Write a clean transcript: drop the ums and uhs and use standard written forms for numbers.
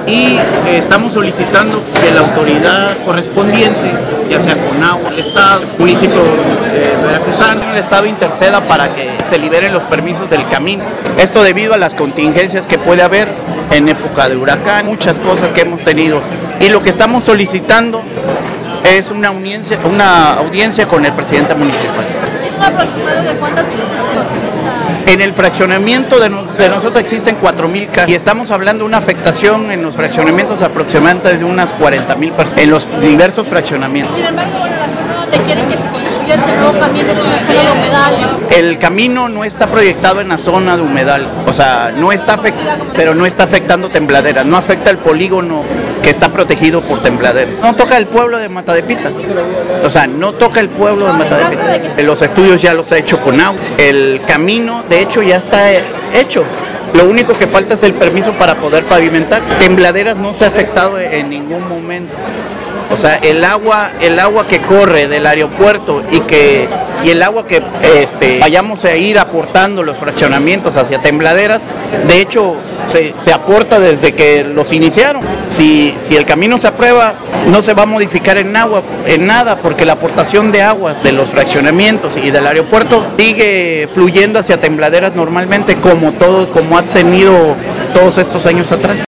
y estamos solicitando que la autoridad correspondiente, ya sea CONAGUA, el Estado, municipio veracruzano, el Estado interceda para que se liberen los permisos del camino. Esto debido a las contingencias que puede haber en época de huracán, muchas cosas que hemos tenido. Y lo que estamos solicitando es una audiencia con el presidente municipal. ¿Un aproximado de cuántas personas? En el fraccionamiento de nosotros existen 4,000 casas y estamos hablando de una afectación en los fraccionamientos aproximadamente de unas 40,000 personas en los diversos fraccionamientos. Sin embargo, bueno, la zona donde quieren que se construya este nuevo camino es una zona de humedales. El camino no está proyectado en la zona de humedal, o sea, no está pero no está afectando tembladeras, no afecta el polígono que está protegido por tembladeras. No toca el pueblo de Matadepita, o sea, no toca el pueblo de Matadepita. Los estudios ya los ha hecho CONAGUA, el camino de hecho ya está hecho. Lo único que falta es el permiso para poder pavimentar. Tembladeras no se ha afectado en ningún momento. O sea, el agua que corre del aeropuerto y el agua que vayamos a ir aportando los fraccionamientos hacia tembladeras, de hecho se aporta desde que los iniciaron. Si el camino se aprueba, no se va a modificar en nada, porque la aportación de aguas de los fraccionamientos y del aeropuerto sigue fluyendo hacia tembladeras normalmente como ha tenido todos estos años atrás.